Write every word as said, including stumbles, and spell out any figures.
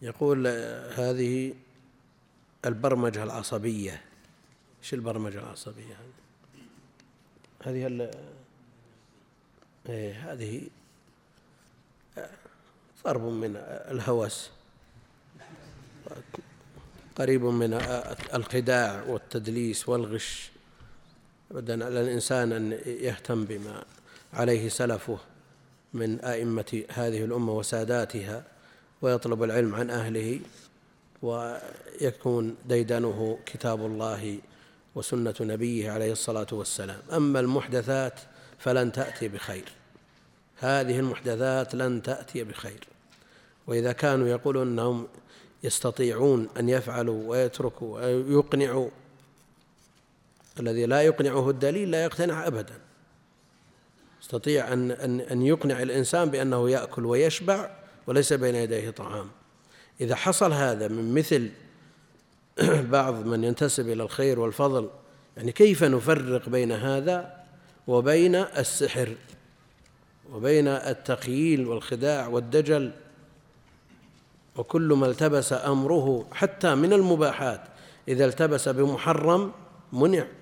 يقول هذه البرمجة العصبية. إيش البرمجة العصبية هذه؟ هذه إيه هذه ضرب من الهوس، قريب من الخداع والتدليس والغش. بدأ على الإنسان أن يهتم بما عليه سلفه من أئمة هذه الأمة وساداتها، ويطلب العلم عن أهله، ويكون ديدنه كتاب الله وسنة نبيه عليه الصلاة والسلام. أما المحدثات فلن تأتي بخير، هذه المحدثات لن تأتي بخير. وإذا كانوا يقولون أنهم يستطيعون أن يفعلوا ويتركوا ويقنعوا، الذي لا يقنعه الدليل لا يقتنع أبدا. يستطيع أن, أن, أن يقنع الإنسان بأنه يأكل ويشبع وليس بين يديه طعام. إذا حصل هذا من مثل بعض من ينتسب إلى الخير والفضل، يعني كيف نفرق بين هذا وبين السحر وبين التخييل والخداع والدجل؟ وكل ما التبس أمره حتى من المباحات إذا التبس بمحرم منع.